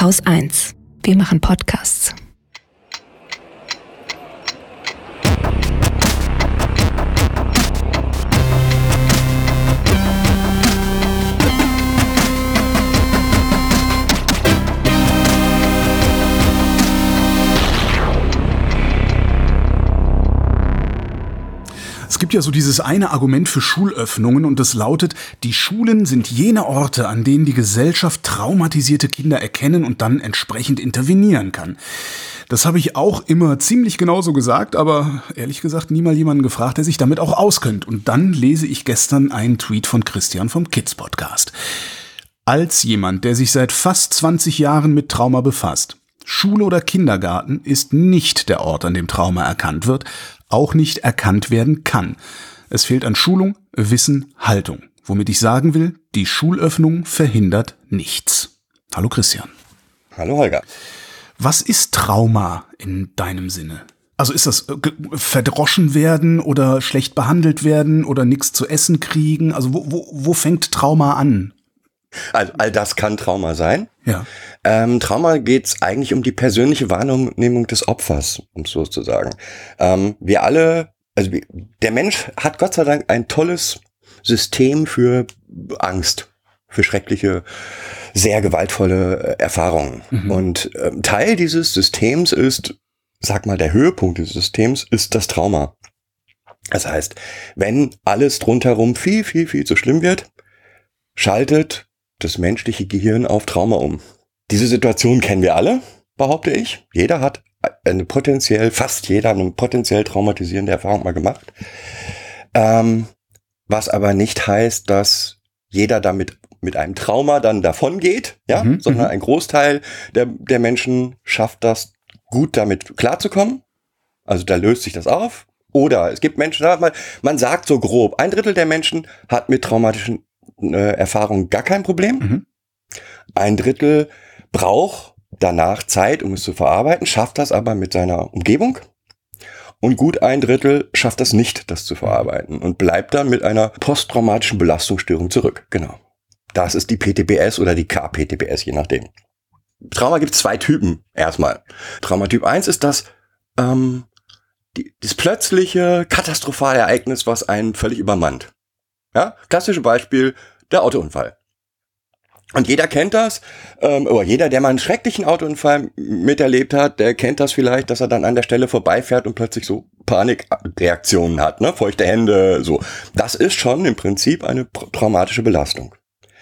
Haus 1. Wir machen Podcasts. Es gibt ja so dieses eine Argument für Schulöffnungen und das lautet, die Schulen sind jene Orte, an denen die Gesellschaft traumatisierte Kinder erkennen und dann entsprechend intervenieren kann. Das habe ich auch immer ziemlich genauso gesagt, aber ehrlich gesagt nie mal jemanden gefragt, der sich damit auch auskennt. Und dann lese ich gestern einen Tweet von Christian vom Kids Podcast. Als jemand, der sich seit fast 20 Jahren mit Trauma befasst, Schule oder Kindergarten ist nicht der Ort, an dem Trauma erkannt wird, auch nicht erkannt werden kann. Es fehlt an Schulung, Wissen, Haltung. Womit ich sagen will, die Schulöffnung verhindert nichts. Hallo Christian. Hallo Holger. Was ist Trauma in deinem Sinne? Also ist das verdroschen werden oder schlecht behandelt werden oder nichts zu essen kriegen? Also wo fängt Trauma an? Also all das kann Trauma sein. Ja. Trauma geht's eigentlich um die persönliche Wahrnehmung des Opfers, um es so zu sagen. Wir alle, der Mensch hat Gott sei Dank ein tolles System für Angst, für schreckliche, sehr gewaltvolle Erfahrungen. Mhm. Und Teil dieses Systems ist, der Höhepunkt dieses Systems ist das Trauma. Das heißt, wenn alles drumherum viel, viel, viel zu schlimm wird, schaltet das menschliche Gehirn auf Trauma um. Diese Situation kennen wir alle, behaupte ich. Jeder hat fast jeder eine potenziell traumatisierende Erfahrung mal gemacht. Was aber nicht heißt, dass jeder damit mit einem Trauma dann davon geht, sondern ein Großteil der Menschen schafft das, gut damit klarzukommen. Also da löst sich das auf. Oder es gibt Menschen, man sagt so grob, 1/3 der Menschen hat mit traumatischen Erfahrungen gar kein Problem. Mhm. 1/3 braucht danach Zeit, um es zu verarbeiten, schafft das aber mit seiner Umgebung. Und gut 1/3 schafft das nicht, das zu verarbeiten und bleibt dann mit einer posttraumatischen Belastungsstörung zurück. Genau. Das ist die PTBS oder die KPTBS, je nachdem. Trauma gibt es 2 Typen erstmal. Traumatyp 1 ist das plötzliche katastrophale Ereignis, was einen völlig übermannt. Ja, klassisches Beispiel, der Autounfall. Und jeder kennt das, oder jeder, der mal einen schrecklichen Autounfall miterlebt hat, der kennt das vielleicht, dass er dann an der Stelle vorbeifährt und plötzlich so Panikreaktionen hat, ne, feuchte Hände, so. Das ist schon im Prinzip eine traumatische Belastung.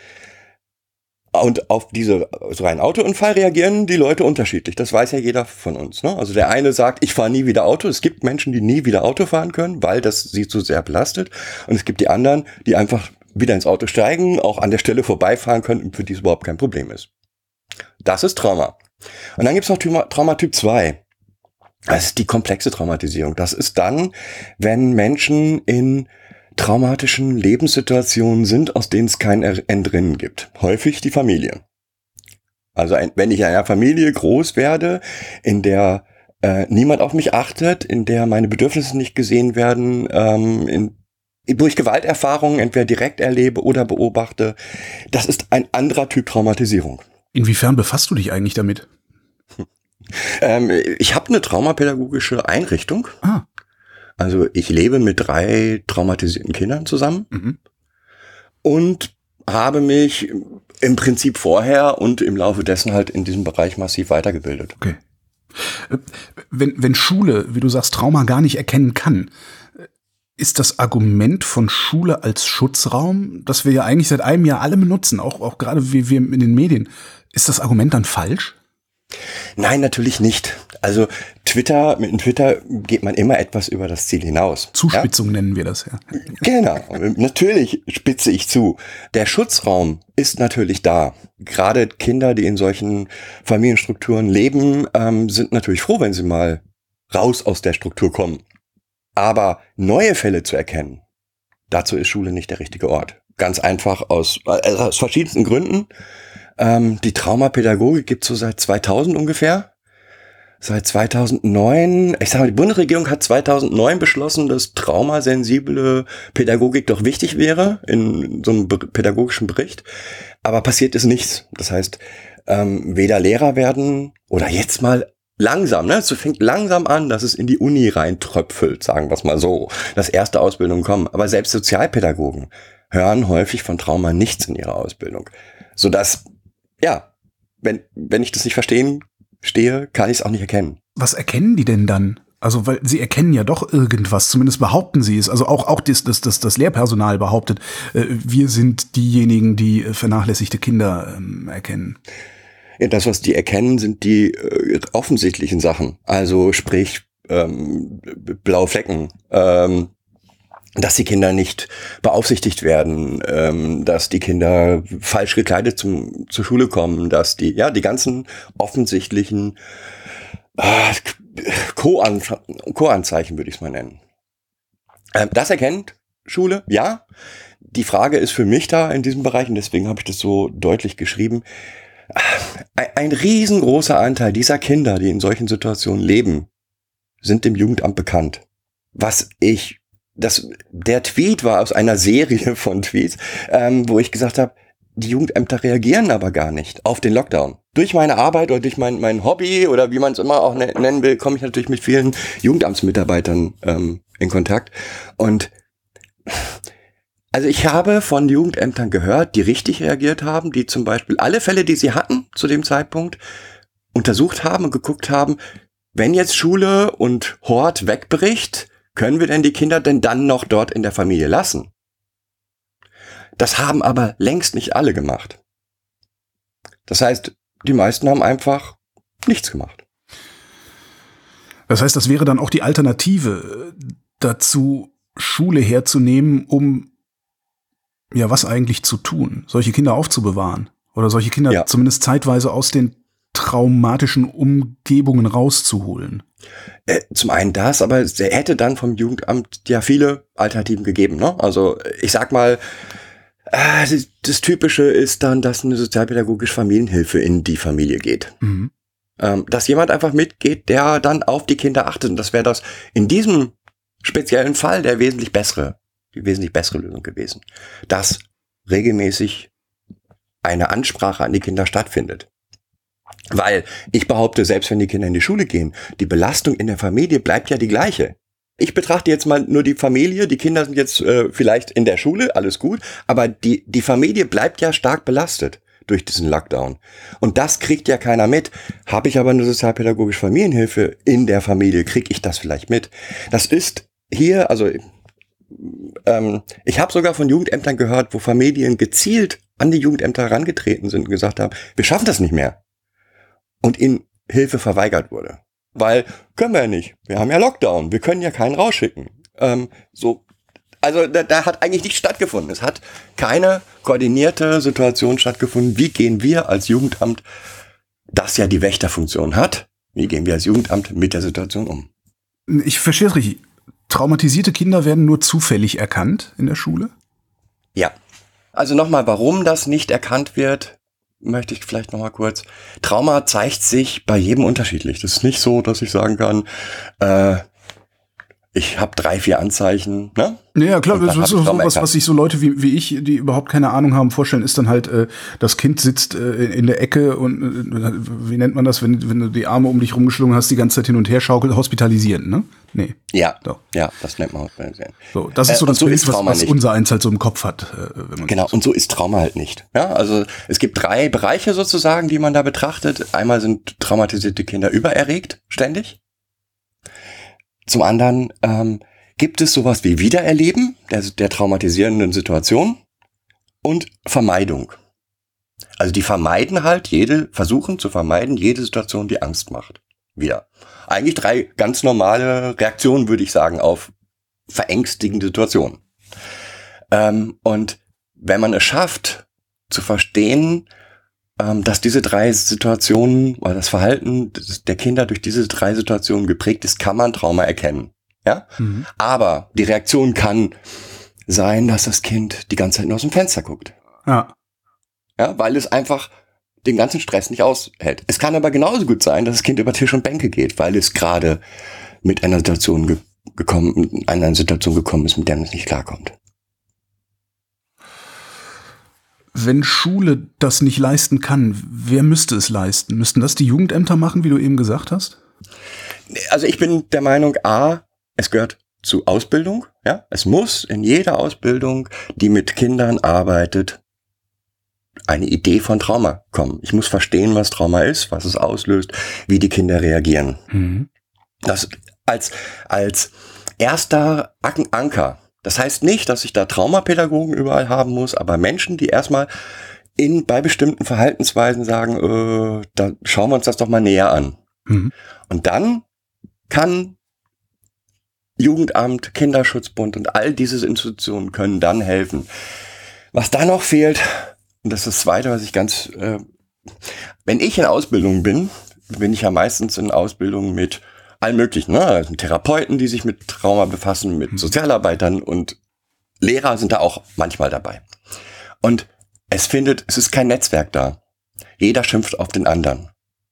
Und auf so einen Autounfall reagieren die Leute unterschiedlich. Das weiß ja jeder von uns, ne? Also der eine sagt, ich fahre nie wieder Auto. Es gibt Menschen, die nie wieder Auto fahren können, weil das sie zu sehr belastet. Und es gibt die anderen, die einfach wieder ins Auto steigen, auch an der Stelle vorbeifahren können und für die es überhaupt kein Problem ist. Das ist Trauma. Und dann gibt es noch Traumatyp 2. Das ist die komplexe Traumatisierung. Das ist dann, wenn Menschen in traumatischen Lebenssituationen sind, aus denen es kein Entrinnen gibt. Häufig die Familie. Also wenn ich in einer Familie groß werde, in der niemand auf mich achtet, in der meine Bedürfnisse nicht gesehen werden, durch Gewalterfahrungen entweder direkt erlebe oder beobachte, das ist ein anderer Typ Traumatisierung. Inwiefern befasst du dich eigentlich damit? Ich habe eine traumapädagogische Einrichtung. Ah. Also ich lebe mit 3 traumatisierten Kindern zusammen und habe mich im Prinzip vorher und im Laufe dessen halt in diesem Bereich massiv weitergebildet. Okay. Wenn Schule, wie du sagst, Trauma gar nicht erkennen kann, ist das Argument von Schule als Schutzraum, das wir ja eigentlich seit einem Jahr alle benutzen, auch gerade wie wir in den Medien, ist das Argument dann falsch? Nein, natürlich nicht. Also mit dem Twitter geht man immer etwas über das Ziel hinaus. Zuspitzung nennen wir das, ja. Genau, natürlich spitze ich zu. Der Schutzraum ist natürlich da. Gerade Kinder, die in solchen Familienstrukturen leben, sind natürlich froh, wenn sie mal raus aus der Struktur kommen. Aber neue Fälle zu erkennen, dazu ist Schule nicht der richtige Ort. Ganz einfach aus verschiedensten Gründen. Die Traumapädagogik gibt es so seit 2000 ungefähr. Seit 2009, die Bundesregierung hat 2009 beschlossen, dass traumasensible Pädagogik doch wichtig wäre in so einem pädagogischen Bericht. Aber passiert ist nichts. Das heißt, weder Lehrer werden oder jetzt mal langsam, ne? Es fängt langsam an, dass es in die Uni reintröpfelt, sagen wir es mal so, dass erste Ausbildungen kommen. Aber selbst Sozialpädagogen hören häufig von Trauma nichts in ihrer Ausbildung. Sodass, ja, wenn ich das nicht stehe, kann ich es auch nicht erkennen. Was erkennen die denn dann? Also, weil sie erkennen ja doch irgendwas, zumindest behaupten sie es. Also auch das Lehrpersonal behauptet, wir sind diejenigen, die vernachlässigte Kinder erkennen. Ja, das, was die erkennen, sind die offensichtlichen Sachen. Also sprich blaue Flecken, dass die Kinder nicht beaufsichtigt werden, dass die Kinder falsch gekleidet zur Schule kommen, dass die ganzen offensichtlichen Co-Anzeichen würde ich es mal nennen. Das erkennt Schule, ja. Die Frage ist für mich da in diesem Bereich, und deswegen habe ich das so deutlich geschrieben, ein riesengroßer Anteil dieser Kinder, die in solchen Situationen leben, sind dem Jugendamt bekannt. Der Tweet war aus einer Serie von Tweets, wo ich gesagt habe, die Jugendämter reagieren aber gar nicht auf den Lockdown. Durch meine Arbeit oder durch mein Hobby oder wie man es immer auch nennen will, komme ich natürlich mit vielen Jugendamtsmitarbeitern in Kontakt. Und also ich habe von Jugendämtern gehört, die richtig reagiert haben, die zum Beispiel alle Fälle, die sie hatten zu dem Zeitpunkt, untersucht haben und geguckt haben, wenn jetzt Schule und Hort wegbricht, können wir denn die Kinder denn dann noch dort in der Familie lassen? Das haben aber längst nicht alle gemacht. Das heißt, die meisten haben einfach nichts gemacht. Das heißt, das wäre dann auch die Alternative dazu, Schule herzunehmen, um ja was eigentlich zu tun, solche Kinder aufzubewahren oder solche Kinder zumindest zeitweise aus den traumatischen Umgebungen rauszuholen. Zum einen das, aber es hätte dann vom Jugendamt ja viele Alternativen gegeben, ne? Also ich sag mal, das Typische ist dann, dass eine sozialpädagogische Familienhilfe in die Familie geht. Mhm. Dass jemand einfach mitgeht, der dann auf die Kinder achtet. Und das wäre das in diesem speziellen Fall die wesentlich bessere Lösung gewesen. Dass regelmäßig eine Ansprache an die Kinder stattfindet. Weil ich behaupte, selbst wenn die Kinder in die Schule gehen, die Belastung in der Familie bleibt ja die gleiche. Ich betrachte jetzt mal nur die Familie, die Kinder sind jetzt vielleicht in der Schule, alles gut, aber die Familie bleibt ja stark belastet durch diesen Lockdown. Und das kriegt ja keiner mit. Habe ich aber eine sozialpädagogische Familienhilfe in der Familie, kriege ich das vielleicht mit. Das ist hier, also ich habe sogar von Jugendämtern gehört, wo Familien gezielt an die Jugendämter herangetreten sind und gesagt haben, wir schaffen das nicht mehr. Und ihnen Hilfe verweigert wurde. Weil, können wir ja nicht. Wir haben ja Lockdown. Wir können ja keinen rausschicken. Also da hat eigentlich nichts stattgefunden. Es hat keine koordinierte Situation stattgefunden. Wie gehen wir als Jugendamt, das ja die Wächterfunktion hat, wie gehen wir als Jugendamt mit der Situation um? Ich verstehe es richtig. Traumatisierte Kinder werden nur zufällig erkannt in der Schule? Ja. Also nochmal, warum das nicht erkannt wird, möchte ich vielleicht nochmal kurz. Trauma zeigt sich bei jedem unterschiedlich. Das ist nicht so, dass ich sagen kann, ich habe 3, 4 Anzeichen, ne? Ja, klar, das ist so was sich so Leute wie ich, die überhaupt keine Ahnung haben, vorstellen, ist dann halt, das Kind sitzt in der Ecke und wie nennt man das, wenn du die Arme um dich rumgeschlungen hast, die ganze Zeit hin und her schaukelt, hospitalisieren, ne? Nee. Ja, doch. Ja, das nennt man hospitalisieren. So, das ist so das Bild, was unser eins halt so im Kopf hat. Genau, und so ist Trauma halt nicht. Ja, also es gibt 3 Bereiche sozusagen, die man da betrachtet. Einmal sind traumatisierte Kinder übererregt, ständig. Zum anderen gibt es sowas wie Wiedererleben der traumatisierenden Situation und Vermeidung. Also die versuchen zu vermeiden jede Situation, die Angst macht. Wieder. Eigentlich 3 ganz normale Reaktionen, würde ich sagen, auf verängstigende Situationen. Und wenn man es schafft, zu verstehen, dass diese 3 Situationen oder das Verhalten der Kinder durch diese 3 Situationen geprägt ist, kann man Trauma erkennen. Ja? Mhm. Aber die Reaktion kann sein, dass das Kind die ganze Zeit nur aus dem Fenster guckt. Ja. Ja, weil es einfach den ganzen Stress nicht aushält. Es kann aber genauso gut sein, dass das Kind über Tisch und Bänke geht, weil es gerade mit einer Situation gekommen ist, mit der es nicht klarkommt. wenn Schule das nicht leisten kann, wer müsste es leisten? Müssten das die Jugendämter machen, wie du eben gesagt hast? Also ich bin der Meinung, es gehört zu Ausbildung. Ja, es muss in jeder Ausbildung, die mit Kindern arbeitet, eine Idee von Trauma kommen. Ich muss verstehen, was Trauma ist, was es auslöst, wie die Kinder reagieren. Mhm. Das als erster Anker. Das heißt nicht, dass ich da Traumapädagogen überall haben muss, aber Menschen, die erstmal bei bestimmten Verhaltensweisen sagen, da schauen wir uns das doch mal näher an. Mhm. Und dann kann Jugendamt, Kinderschutzbund und all diese Institutionen können dann helfen. Was da noch fehlt, und das ist das Zweite, was ich wenn ich in Ausbildung bin ich ja meistens in Ausbildung mit allen möglichen, ne? Also Therapeuten, die sich mit Trauma befassen, mit Sozialarbeitern und Lehrer sind da auch manchmal dabei. Und es ist kein Netzwerk da. Jeder schimpft auf den anderen.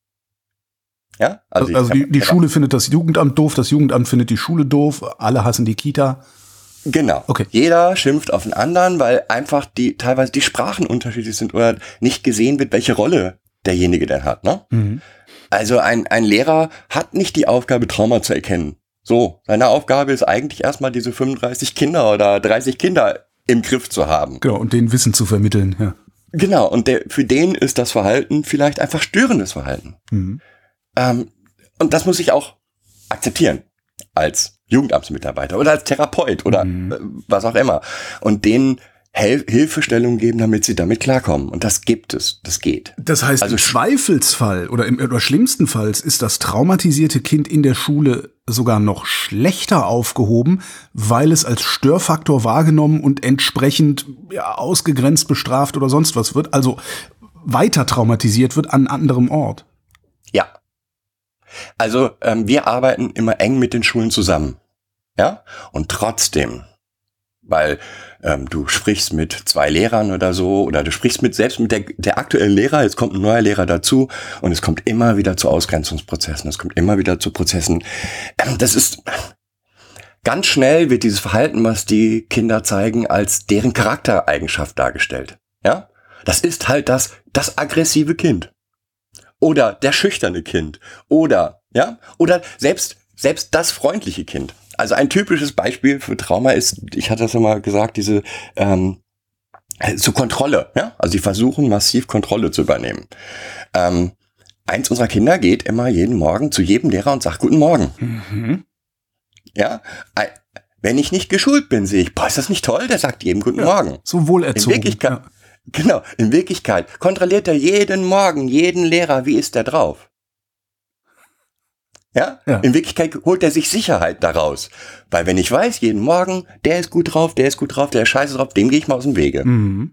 Ja? Also die Schule findet das Jugendamt doof, das Jugendamt findet die Schule doof, alle hassen die Kita. Genau. Okay. Jeder schimpft auf den anderen, weil einfach teilweise die Sprachen unterschiedlich sind oder nicht gesehen wird, welche Rolle derjenige denn hat, ne? Mhm. Also ein Lehrer hat nicht die Aufgabe, Trauma zu erkennen. So, seine Aufgabe ist eigentlich erstmal diese 35 Kinder oder 30 Kinder im Griff zu haben. Genau, und denen Wissen zu vermitteln, ja. Genau, und für den ist das Verhalten vielleicht einfach störendes Verhalten. Mhm. Und das muss ich auch akzeptieren als Jugendamtsmitarbeiter oder als Therapeut oder was auch immer. Und denen Hilfestellung geben, damit sie damit klarkommen. Und das gibt es, das geht. Das heißt, also im Zweifelsfall oder schlimmstenfalls ist das traumatisierte Kind in der Schule sogar noch schlechter aufgehoben, weil es als Störfaktor wahrgenommen und entsprechend ausgegrenzt, bestraft oder sonst was wird, also weiter traumatisiert wird an anderem Ort. Ja. Also wir arbeiten immer eng mit den Schulen zusammen. Ja? Und trotzdem, weil du sprichst mit 2 Lehrern oder so, oder du sprichst selbst mit der aktuellen Lehrer, jetzt kommt ein neuer Lehrer dazu und es kommt immer wieder zu Ausgrenzungsprozessen, es kommt immer wieder zu Prozessen. Das ist ganz schnell wird dieses Verhalten, was die Kinder zeigen, als deren Charaktereigenschaft dargestellt. Ja? Das ist halt das aggressive Kind. Oder der schüchterne Kind. Oder selbst das freundliche Kind. Also ein typisches Beispiel für Trauma ist, ich hatte das ja mal gesagt, diese zur Kontrolle. Ja? Also sie versuchen massiv Kontrolle zu übernehmen. Eins unserer Kinder geht immer jeden Morgen zu jedem Lehrer und sagt Guten Morgen. Mhm. Ja, wenn ich nicht geschult bin, sehe ich, ist das nicht toll? Der sagt jedem Guten Morgen. So wohlerzogen. Genau, in Wirklichkeit kontrolliert er jeden Morgen, jeden Lehrer, wie ist der drauf? Ja? In Wirklichkeit holt er sich Sicherheit daraus. Weil wenn ich weiß, jeden Morgen, der ist gut drauf, der ist scheiße drauf, dem gehe ich mal aus dem Wege. Mhm.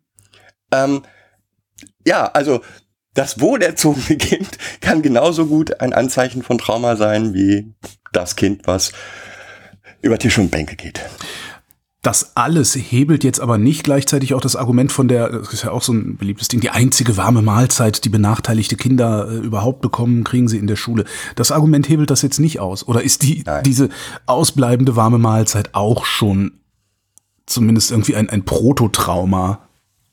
Also das wohlerzogene Kind kann genauso gut ein Anzeichen von Trauma sein, wie das Kind, was über Tisch und Bänke geht. Das alles hebelt jetzt aber nicht gleichzeitig auch das Argument das ist ja auch so ein beliebtes Ding, die einzige warme Mahlzeit, die benachteiligte Kinder überhaupt bekommen, kriegen sie in der Schule. Das Argument hebelt das jetzt nicht aus. Oder ist diese ausbleibende warme Mahlzeit auch schon zumindest irgendwie ein Prototrauma?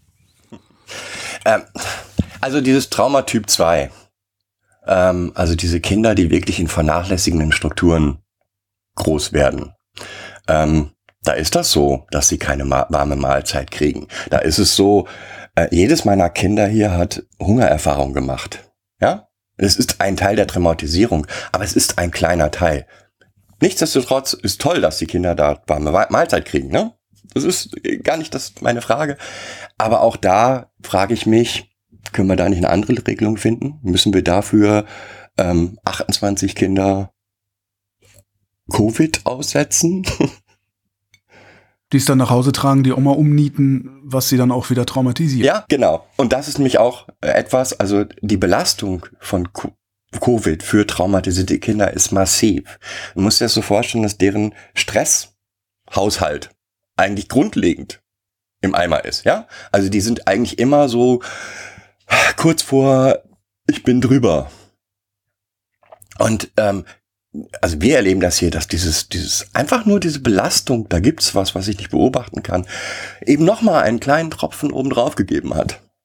Also dieses Trauma Typ 2, also diese Kinder, die wirklich in vernachlässigenden Strukturen groß werden, da ist das so, dass sie keine warme Mahlzeit kriegen. Da ist es so, jedes meiner Kinder hier hat Hungererfahrung gemacht. Ja? Es ist ein Teil der Traumatisierung, aber es ist ein kleiner Teil. Nichtsdestotrotz ist toll, dass die Kinder da warme Mahlzeit kriegen. Ne? Das ist gar nicht meine Frage. Aber auch da frage ich mich, können wir da nicht eine andere Regelung finden? Müssen wir dafür 28 Kinder Covid aussetzen? Die es dann nach Hause tragen, die Oma umnieten, was sie dann auch wieder traumatisiert. Ja, genau. Und das ist nämlich auch etwas, also die Belastung von Covid für traumatisierte Kinder ist massiv. Du musst dir das so vorstellen, dass deren Stresshaushalt eigentlich grundlegend im Eimer ist, ja? Also die sind eigentlich immer so kurz vor, ich bin drüber. Und also wir erleben das hier, dass dieses einfach nur diese Belastung, da gibt's was ich nicht beobachten kann, eben nochmal einen kleinen Tropfen oben drauf gegeben hat.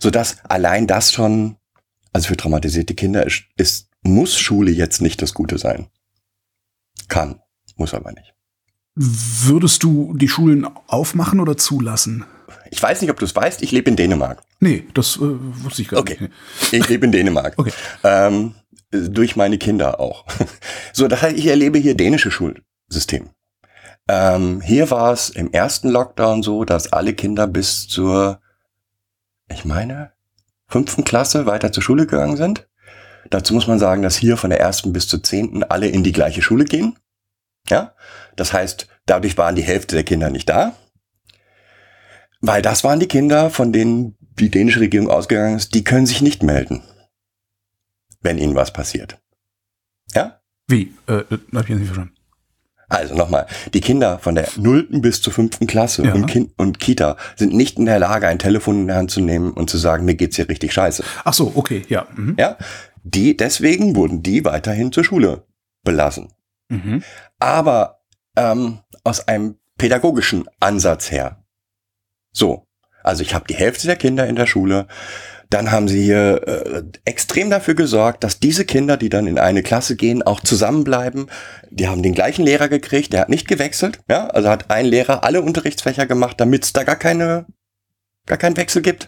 Sodass allein das schon, also für traumatisierte Kinder muss Schule jetzt nicht das Gute sein. Kann, muss aber nicht. Würdest du die Schulen aufmachen oder zulassen? Ich weiß nicht, ob du es weißt, ich lebe in Dänemark. Nee, das wusste ich gar nicht. Okay, ich lebe in Dänemark. Okay. Durch meine Kinder auch. So, das heißt, ich erlebe hier dänische Schulsystem. Hier war es im ersten Lockdown so, dass alle Kinder bis zur, ich meine, 5. Klasse weiter zur Schule gegangen sind. Dazu muss man sagen, dass hier von der 1. bis zur 10. alle in die gleiche Schule gehen. Ja, das heißt, dadurch waren die Hälfte der Kinder nicht da. Weil das waren die Kinder, von denen die dänische Regierung ausgegangen ist, die können sich nicht melden, wenn ihnen was passiert. Ja? Wie? Hab ich jetzt nicht verstanden. Also nochmal, die Kinder von der 0. bis zur 5. Klasse Ja. und Kita sind nicht in der Lage, ein Telefon in der Hand zu nehmen und zu sagen, mir geht's hier richtig scheiße. Ach so, okay, ja. Mhm. Ja? Deswegen wurden die weiterhin zur Schule belassen. Mhm. Aber aus einem pädagogischen Ansatz her. So, also ich habe die Hälfte der Kinder in der Schule. Dann haben sie hier extrem dafür gesorgt, dass diese Kinder, die dann in eine Klasse gehen, auch zusammenbleiben. Die haben den gleichen Lehrer gekriegt, der hat nicht gewechselt. Ja, also hat ein Lehrer alle Unterrichtsfächer gemacht, damit es da gar keinen Wechsel gibt.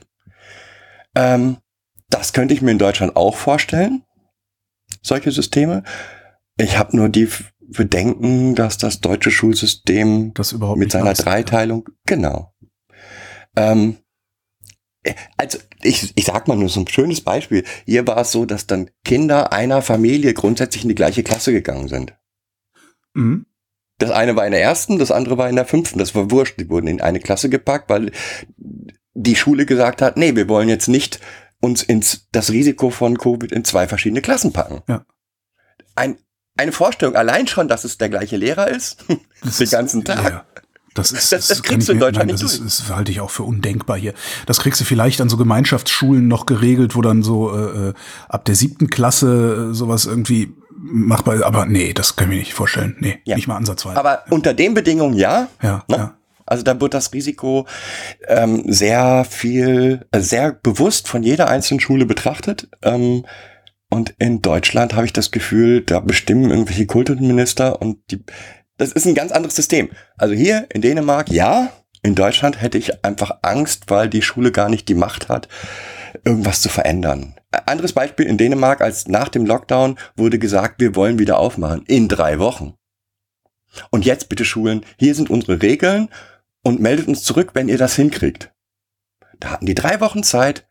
Das könnte ich mir in Deutschland auch vorstellen, solche Systeme. Ich habe nur die Bedenken, dass das deutsche Schulsystem Das überhaupt mit nicht seiner leisten, Dreiteilung, genau. Also ich sag mal nur so ein schönes Beispiel. Hier war es so, dass dann Kinder einer Familie grundsätzlich in die gleiche Klasse gegangen sind. Mhm. Das eine war in der 1., das andere war in der 5. Das war wurscht. Die wurden in eine Klasse gepackt, weil die Schule gesagt hat, nee, wir wollen jetzt nicht uns das Risiko von Covid in 2 verschiedene Klassen packen. Ja. Eine Vorstellung allein schon, dass es der gleiche Lehrer ist, den ganzen Tag. Ja. Das Das kann kriegst du in Deutschland das nicht durch. Das halte ich auch für undenkbar hier. Das kriegst du vielleicht an so Gemeinschaftsschulen noch geregelt, wo dann so ab der 7. Klasse sowas irgendwie machbar ist. Aber nee, das kann ich mir nicht vorstellen. Nee, Ja. nicht mal ansatzweise. Aber unter den Bedingungen ja. Ja, Ne? ja. Also da wird das Risiko sehr bewusst von jeder einzelnen Schule betrachtet. Und in Deutschland habe ich das Gefühl, da bestimmen irgendwelche Kultusminister und das ist ein ganz anderes System. Also hier in Dänemark, ja. In Deutschland hätte ich einfach Angst, weil die Schule gar nicht die Macht hat, irgendwas zu verändern. Anderes Beispiel in Dänemark, als nach dem Lockdown wurde gesagt, wir wollen wieder aufmachen. In 3 Wochen. Und jetzt bitte Schulen, hier sind unsere Regeln und meldet uns zurück, wenn ihr das hinkriegt. Da hatten die 3 Wochen Zeit,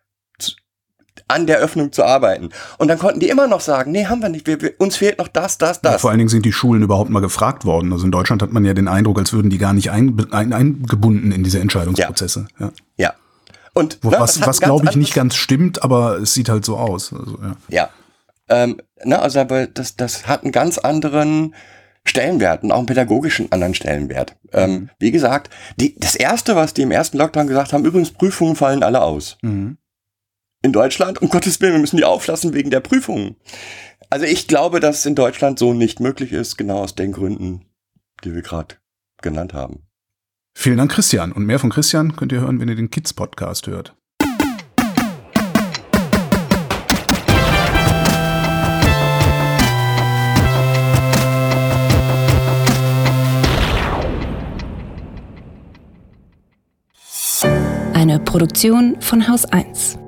an der Öffnung zu arbeiten. Und dann konnten die immer noch sagen, nee, haben wir nicht, uns fehlt noch das. Ja, vor allen Dingen sind die Schulen überhaupt mal gefragt worden. Also in Deutschland hat man ja den Eindruck, als würden die gar nicht eingebunden in diese Entscheidungsprozesse. Ja. Und was glaube ich nicht ganz stimmt, aber es sieht halt so aus. Also, ja. Also aber das hat einen ganz anderen Stellenwert und auch einen pädagogischen anderen Stellenwert. Wie gesagt, das Erste, was die im ersten Lockdown gesagt haben, übrigens, Prüfungen fallen alle aus. Mhm. In Deutschland, um Gottes Willen, wir müssen die auflassen wegen der Prüfungen. Also ich glaube, dass es in Deutschland so nicht möglich ist, genau aus den Gründen, die wir gerade genannt haben. Vielen Dank, Christian. Und mehr von Christian könnt ihr hören, wenn ihr den Kids-Podcast hört. Eine Produktion von Haus 1.